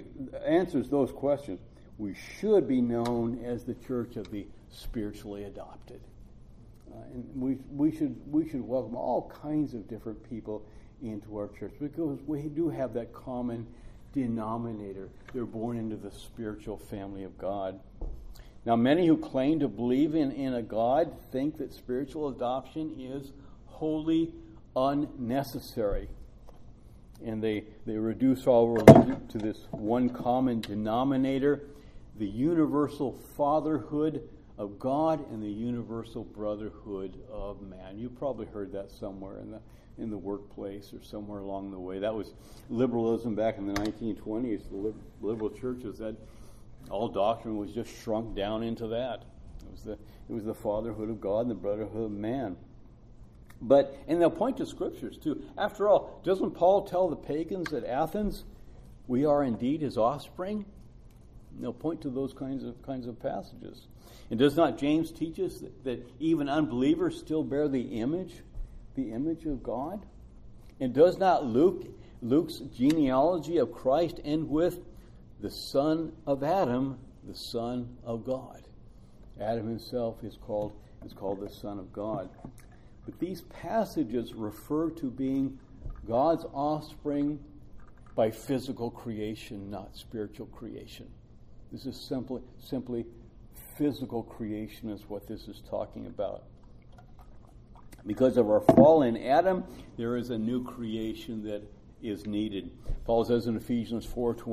We should be known as the church of the spiritually adopted, and we should welcome all kinds of different people into our church because we do have that common denominator. They're born into the spiritual family of God. Now, many who claim to believe in a God think that spiritual adoption is wholly unnecessary. And they reduce all religion to this one common denominator, the universal fatherhood of God and the universal brotherhood of man. You probably heard that somewhere in the workplace or somewhere along the way. That was liberalism back in the 1920s. The liberal churches, that all doctrine was just shrunk down into that. It was the fatherhood of God and the brotherhood of man. And they'll point to scriptures too. After all, doesn't Paul tell the pagans at Athens, we are indeed his offspring? And they'll point to those kinds of passages. And does not James teach us that even unbelievers still bear the image of God? And does not Luke's genealogy of Christ end with the son of Adam, the son of God? Adam himself is called the son of God. But these passages refer to being God's offspring by physical creation, not spiritual creation. This is simply physical creation is what this is talking about. Because of our fall in Adam, there is a new creation that is needed. Paul says in Ephesians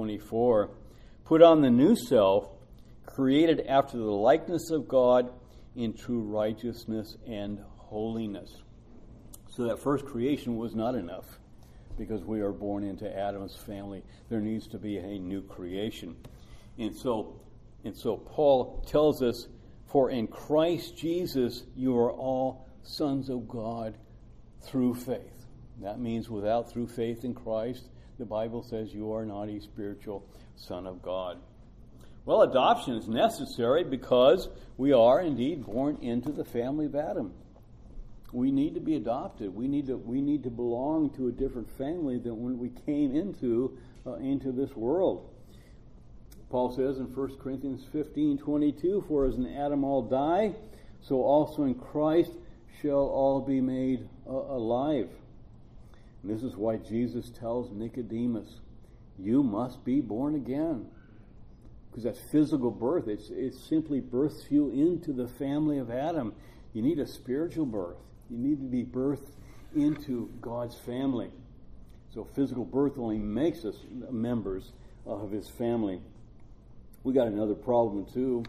4:24, put on the new self, created after the likeness of God in true righteousness and holiness. So that first creation was not enough, because we are born into Adam's family. There needs to be a new creation. And so Paul tells us, for in Christ Jesus you are all sons of God through faith. That means through faith in Christ, the Bible says you are not a spiritual son of God. Well, adoption is necessary because we are indeed born into the family of Adam. We need to be adopted. We need to belong to a different family than when we came into this world. Paul says in 1 Corinthians 15:22, for as in Adam all die, so also in Christ shall all be made alive. And this is why Jesus tells Nicodemus, you must be born again. Because that physical birth, it simply births you into the family of Adam. You need a spiritual birth. You need to be birthed into God's family. So physical birth only makes us members of his family. We got another problem too.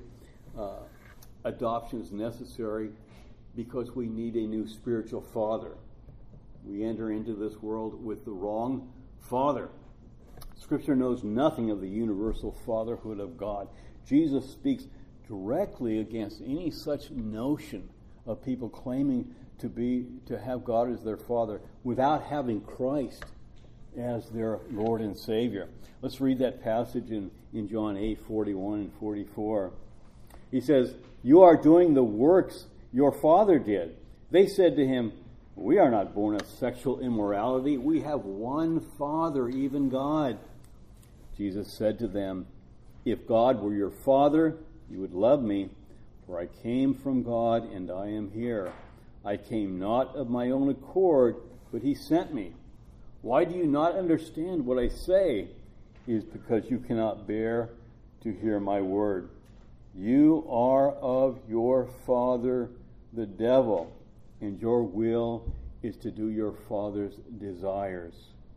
Adoption is necessary because we need a new spiritual father. We enter into this world with the wrong father. Scripture knows nothing of the universal fatherhood of God. Jesus speaks directly against any such notion of people claiming to have God as their father without having Christ as their Lord and Savior. Let's read that passage in John 8:41 and 44. He says, you are doing the works your father did. They said to him, we are not born of sexual immorality. We have one Father, even God. Jesus said to them, if God were your Father, you would love me, for I came from God and I am here. I came not of my own accord, but he sent me. Why do you not understand what I say? It is because you cannot bear to hear my word. You are of your father, the devil, and your will is to do your father's desires.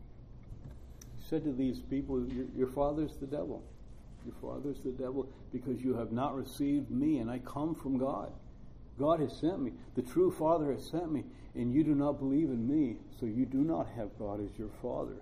He said to these people, your father's the devil. Your father's the devil because you have not received me, and I come from God. God has sent me. The true Father has sent me, and you do not believe in me, so you do not have God as your Father.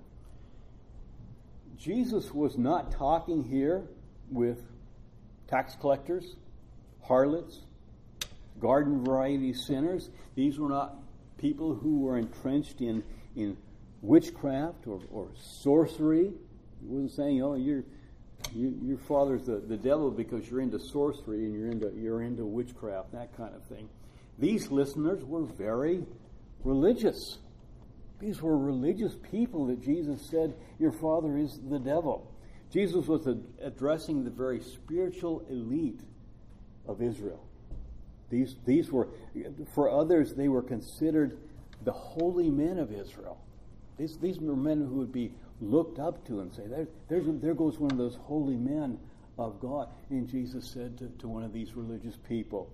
Jesus was not talking here with tax collectors, harlots, garden variety sinners. These were not people who were entrenched in witchcraft or sorcery. He wasn't saying, your father's the devil because you're into sorcery and you're into witchcraft, that kind of thing. These listeners were very religious. These were religious people that Jesus said, your father is the devil. Jesus was addressing the very spiritual elite of Israel. These were, for others, they were considered the holy men of Israel. These were men who would be looked up to and say, there goes one of those holy men of God. And Jesus said to one of these religious people,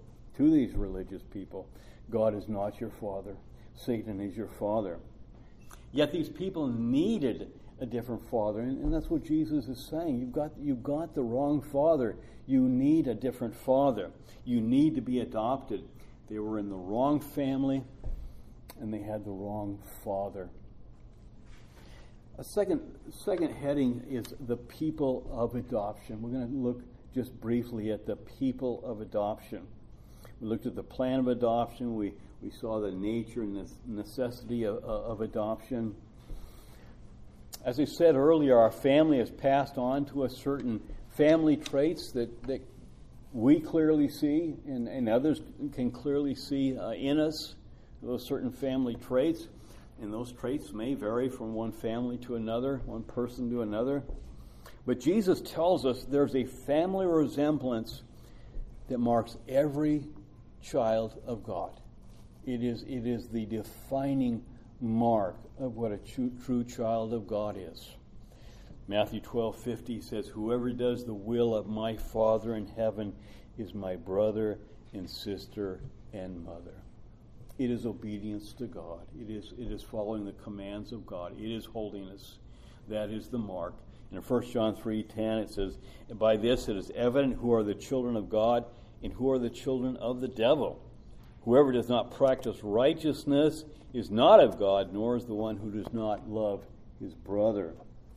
God is not your father. Satan is your father. Yet these people needed a different father, and that's what Jesus is saying. You've got the wrong father. You need a different father. You need to be adopted. They were in the wrong family, and they had the wrong father. A second heading is the people of adoption. We're going to look just briefly at the people of adoption. We looked at the plan of adoption. We saw the nature and the necessity of adoption. As I said earlier, our family has passed on to us certain family traits that we clearly see and others can clearly see in us, those certain family traits. And those traits may vary from one family to another, one person to another. But Jesus tells us there's a family resemblance that marks every child of God. It is the defining mark of what a true child of God is. Matthew 12:50 says, whoever does the will of my Father in heaven is my brother and sister and mother. It is obedience to God. It is following the commands of God. It is holiness. That is the mark. And in 1 John 3:10 it says, by this it is evident who are the children of God and who are the children of the devil. Whoever does not practice righteousness is not of God, nor is the one who does not love his brother.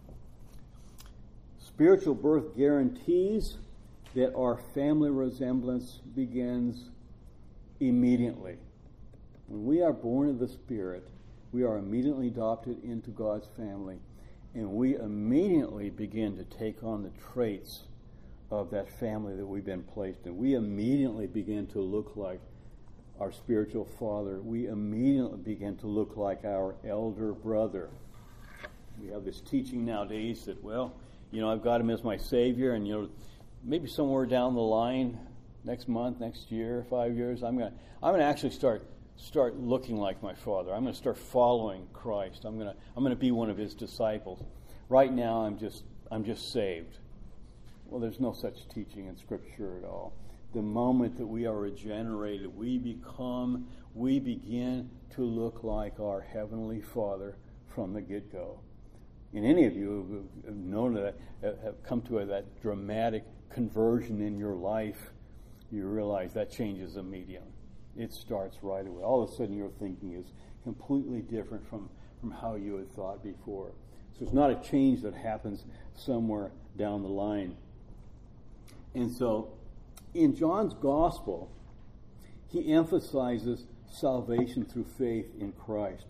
Spiritual birth guarantees that our family resemblance begins immediately. When we are born of the Spirit, we are immediately adopted into God's family, and we immediately begin to take on the traits of that family that we've been placed in. We immediately begin to look like our spiritual father. We immediately begin to look like our elder brother. We have this teaching nowadays that, well, I've got him as my Savior, and maybe somewhere down the line, next month, next year, 5 years, I'm going to actually start looking like my Father. I'm going to start following Christ. I'm going to be one of His disciples. Right now, I'm just saved. Well, there's no such teaching in Scripture at all. The moment that we are regenerated, we begin to look like our Heavenly Father from the get-go. And any of you who have known that, have come to that dramatic conversion in your life, you realize that changes immediately. It starts right away. All of a sudden your thinking is completely different from how you had thought before. So it's not a change that happens somewhere down the line. And so in John's Gospel, he emphasizes salvation through faith in Christ.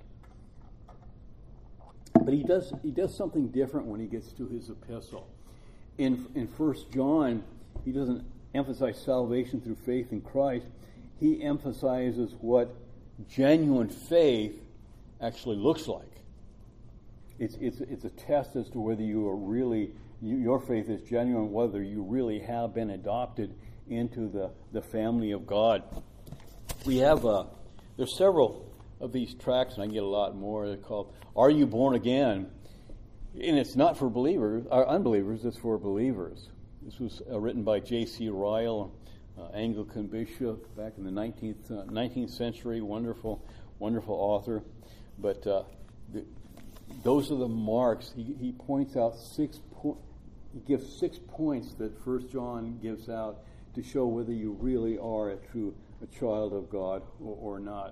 But he does something different when he gets to his epistle. In 1 John, he doesn't emphasize salvation through faith in Christ. He emphasizes what genuine faith actually looks like. It's a test as to whether you are really, your faith is genuine, whether you really have been adopted into the family of God. We have, there's several of these tracts, and I can get a lot more. They're called "Are You Born Again?" And it's not for believers or unbelievers, it's for believers. This was written by J.C. Ryle, Anglican bishop back in the 19th century. Wonderful author. But those are the marks. He points out he gives 6 points that 1 John gives out to show whether you really are a child of God or not.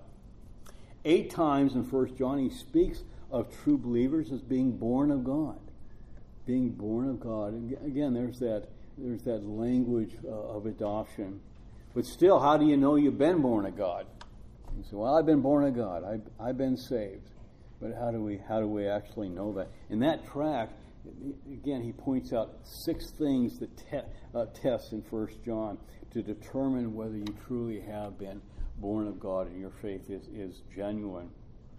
8 times in 1 John he speaks of true believers as being born of God. Being born of God. And again, there's that language of adoption. But still, how do you know you've been born of God? You say, well, I've been born of God. I've been saved. But how do we actually know that? In that tract, again, he points out 6 things that test in 1 John to determine whether you truly have been born of God and your faith is genuine.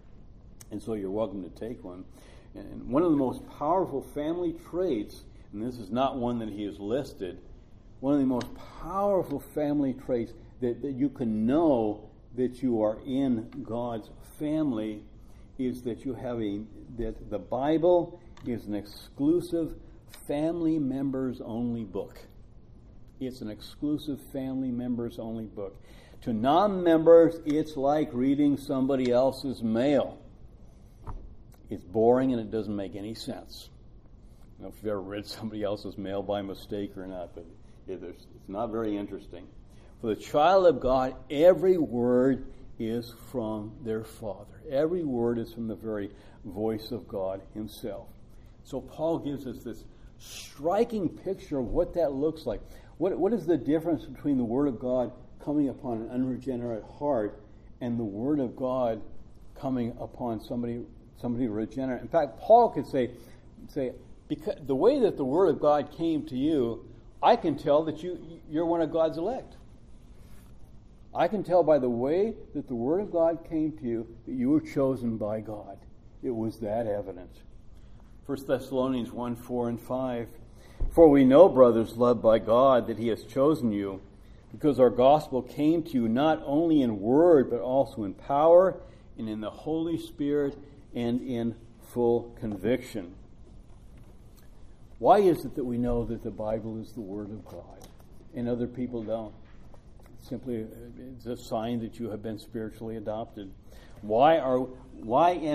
And so you're welcome to take one. And one of the most powerful family traits, and this is not one that he has listed, one of the most powerful family traits that you can know that you are in God's family is that that the Bible is an exclusive family members only book. It's an exclusive family members only book. To non-members, it's like reading somebody else's mail. It's boring and it doesn't make any sense. I don't know if you've ever read somebody else's mail by mistake or not, but it's not very interesting. For the child of God, every word is from their Father. Every word is from the very voice of God Himself. So Paul gives us this striking picture of what that looks like. What is the difference between the Word of God coming upon an unregenerate heart and the Word of God coming upon somebody regenerate? In fact, Paul could say, because the way that the Word of God came to you, I can tell that you're one of God's elect. I can tell by the way that the Word of God came to you that you were chosen by God. It was that evident. 1 Thessalonians 1, 4 and 5. For we know, brothers loved by God, that He has chosen you, because our gospel came to you not only in word, but also in power, and in the Holy Spirit, and in full conviction. Why is it that we know that the Bible is the Word of God, and other people don't? Simply, it's a sign that you have been spiritually adopted. Why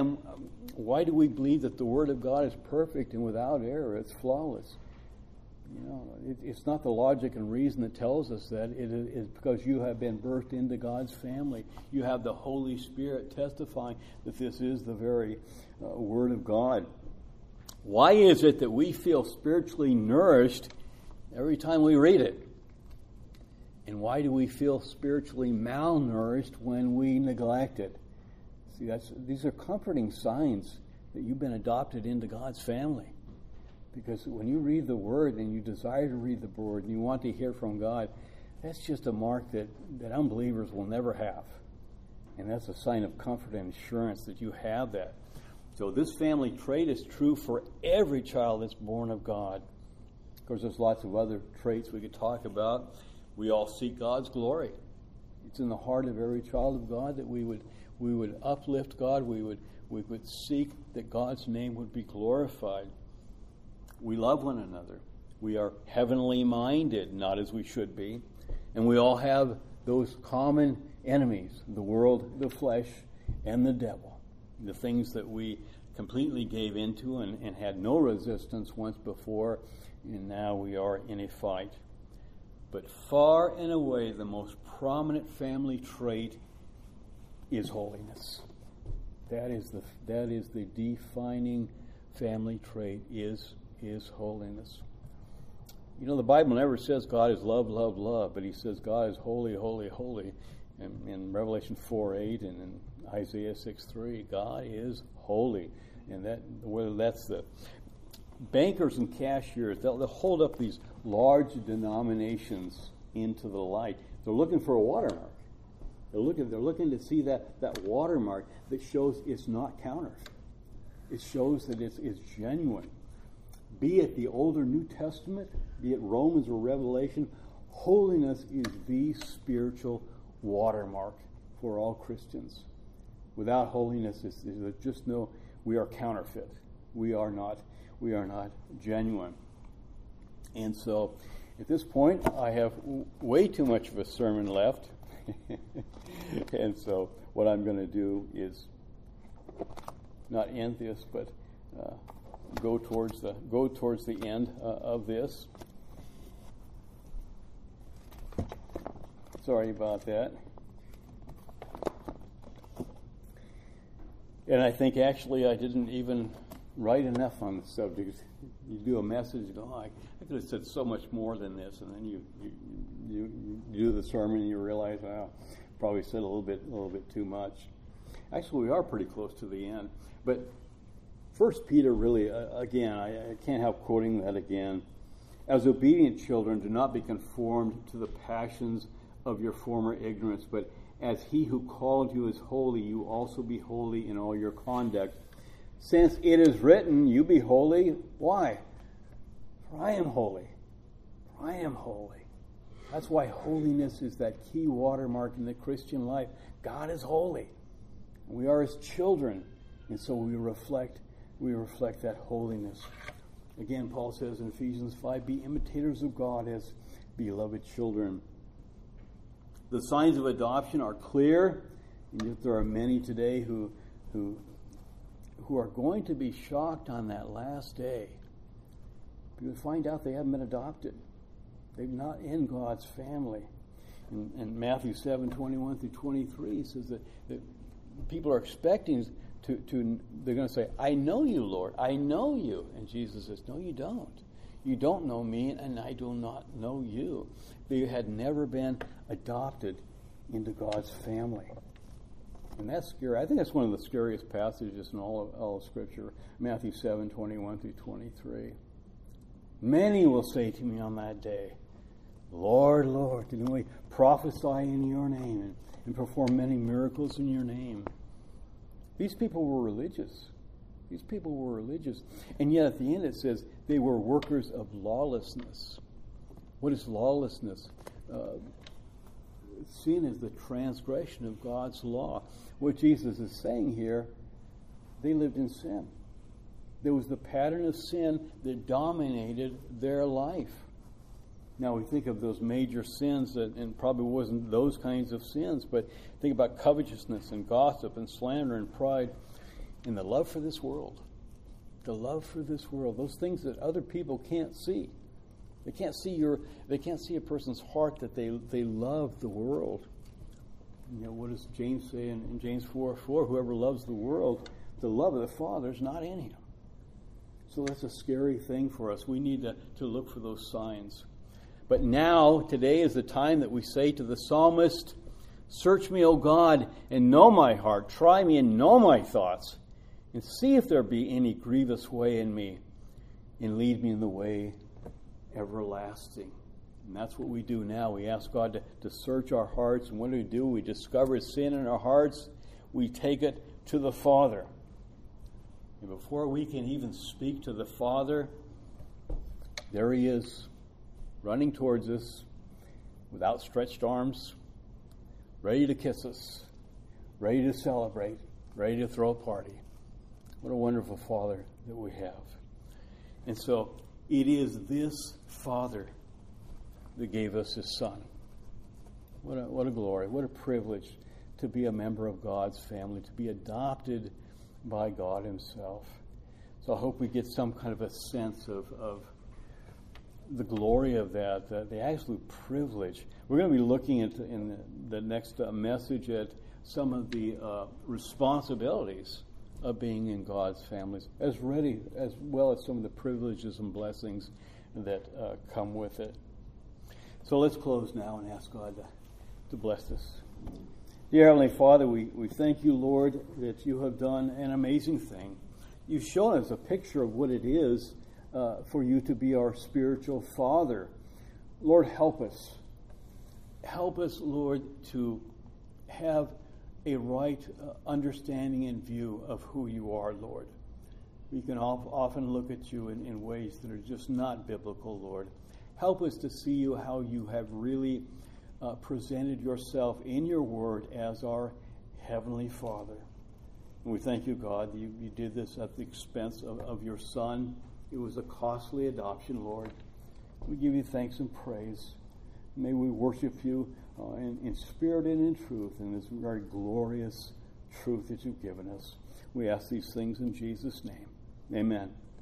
do we believe that the Word of God is perfect and without error? It's flawless. It's not the logic and reason that tells us that. It is because you have been birthed into God's family. You have the Holy Spirit testifying that this is the very Word of God. Why is it that we feel spiritually nourished every time we read it? And why do we feel spiritually malnourished when we neglect it? See, these are comforting signs that you've been adopted into God's family. Because when you read the Word and you desire to read the Word and you want to hear from God, that's just a mark that unbelievers will never have. And that's a sign of comfort and assurance that you have that. So this family trait is true for every child that's born of God. Of course, there's lots of other traits we could talk about. We all seek God's glory. It's in the heart of every child of God that we would uplift God. We would seek that God's name would be glorified. We love one another. We are heavenly minded, not as we should be. And we all have those common enemies, the world, the flesh, and the devil. The things that we completely gave into and had no resistance once before, and now we are in a fight. But far and away, the most prominent family trait is holiness. That is the defining family trait is holiness. The Bible never says God is love, love, love, but he says God is holy, holy, holy. In Revelation 4:8 and in Isaiah 6:3, God is holy. And whether that's the bankers and cashiers, they'll hold up these large denominations into the light. They're looking for a watermark. They're looking to see that watermark that shows it's not counterfeit. It shows that it's genuine. Be it the Old or New Testament, be it Romans or Revelation, holiness is the spiritual watermark for all Christians. Without holiness, there's just no, we are counterfeit. We are not genuine. And so, at this point, I have way too much of a sermon left. And so, what I'm going to do is not end this, but go towards the end of this. Sorry about that. And I think actually I didn't even write enough on the subject. You do a message, you go, I could have said so much more than this, and then you do the sermon and you realize, probably said a little bit too much. Actually, we are pretty close to the end. But 1 Peter really, again, I can't help quoting that again. As obedient children, do not be conformed to the passions of your former ignorance, but as he who called you is holy, you also be holy in all your conduct. Since it is written, you be holy. Why? For I am holy. For I am holy. That's why holiness is that key watermark in the Christian life. God is holy. We are his children, and so we reflect that holiness. Again, Paul says in Ephesians 5, be imitators of God as beloved children. The signs of adoption are clear, and yet there are many today who are going to be shocked on that last day. Because find out they haven't been adopted. They're not in God's family. In Matthew 7:21 through 23, says that people are expecting they're going to say, I know you, Lord. I know you. And Jesus says, no, you don't. You don't know me, and I do not know you. They had never been adopted into God's family. And that's scary. I think that's one of the scariest passages in all of Scripture, Matthew 7:21 through 23. Many will say to me on that day, Lord, Lord, didn't we prophesy in your name and perform many miracles in your name? These people were religious. And yet at the end it says they were workers of lawlessness. What is lawlessness? Sin is the transgression of God's law. What Jesus is saying here, they lived in sin. There was the pattern of sin that dominated their life. Now we think of those major sins, and probably wasn't those kinds of sins, but think about covetousness and gossip and slander and pride and the love for this world. The love for this world, those things that other people can't see. They can't see a person's heart that they love the world. You know, what does James say in James 4:4? Whoever loves the world, the love of the Father is not in him. So that's a scary thing for us. We need to look for those signs. But now, today is the time that we say to the psalmist, search me, O God, and know my heart. Try me and know my thoughts. And see if there be any grievous way in me. And lead me in the way everlasting. And that's what we do now. We ask God to search our hearts. And what do? We discover sin in our hearts. We take it to the Father. And before we can even speak to the Father, there he is, running towards us with outstretched arms, ready to kiss us, ready to celebrate, ready to throw a party. What a wonderful Father that we have. And so it is this Father that gave us his Son. What a glory, what a privilege to be a member of God's family, to be adopted by God himself. So I hope we get some kind of a sense of the glory of that, the absolute privilege. We're going to be looking at in the next message at some of the responsibilities of being in God's families, as well as some of the privileges and blessings that come with it. So let's close now and ask God to bless us. Dear Heavenly Father, we thank you, Lord, that you have done an amazing thing. You've shown us a picture of what it is for you to be our spiritual Father. Lord, help us. Help us, Lord, to have a right understanding and view of who you are, Lord. We can often look at you in ways that are just not biblical, Lord. Help us to see you how you have really presented yourself in your word as our Heavenly Father. And we thank you, God, you did this at the expense of your Son. It was a costly adoption, Lord. We give you thanks and praise. May we worship you in spirit and in truth, in this very glorious truth that you've given us. We ask these things in Jesus' name. Amen.